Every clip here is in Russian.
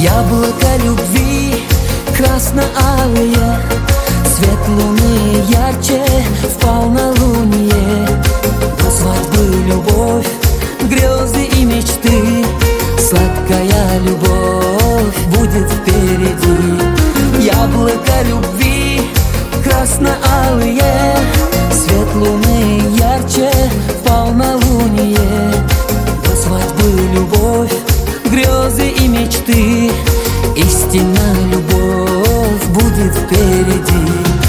Яблоко любви красно-алые, свет луны ярче в полнолуние. До свадьбы любовь, грезы и мечты, сладкая любовь будет впереди. Яблоко любви красно-алые, свет луны ярче в полнолуние. До свадьбы любовь, грезы и мечты, истинная любовь будет впереди.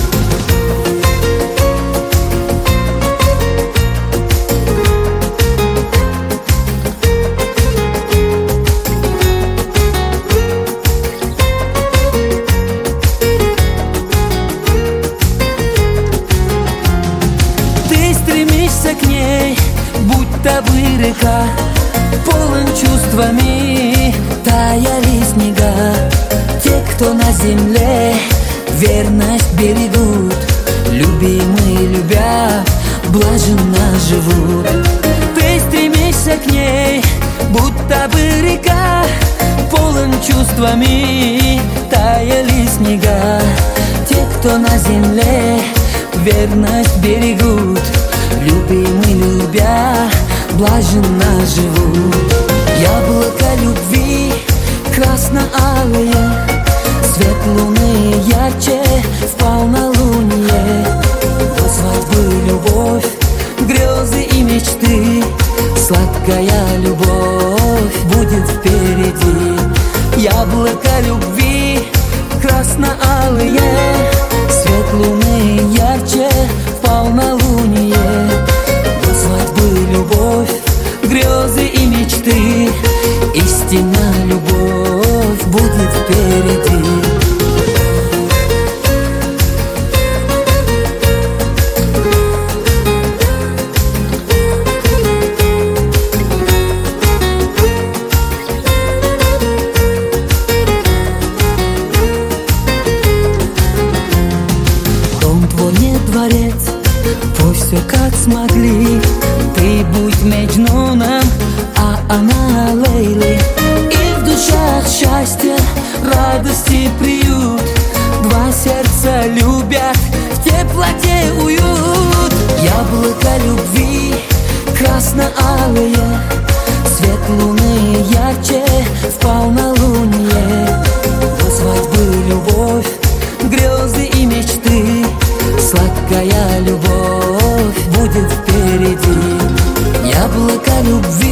Ты стремишься к ней, будто бы река, полон чувствами, таяли снега. Те, кто на земле верность берегут, любимые любя, блаженно живут. Ты стремишься к ней, будто бы река, полон чувствами, таяли снега. Те, кто на земле верность берегут, любимые любя, блаженно живут. Яблоко любви красно-алые, свет луны ярче в полнолуние. До свадьбы любовь, грезы и мечты, сладкая любовь будет впереди. Яблоко любви красно-алые, свет луны ярче в полнолуние. До свадьбы любовь, грезы и мечты, истинная любовь будет впереди. Дом твой не дворец, пусть все как смогли. Ты будь Меджнуном, а она Лейлой. И в душах счастье, радости приют. Два сердца любят, в теплоте уют. Яблоко любви красно-алые, свет луны ярче в полнолуние. До свадьбы любовь, грезы и мечты, сладкая любовь будет впереди. Яблоко любви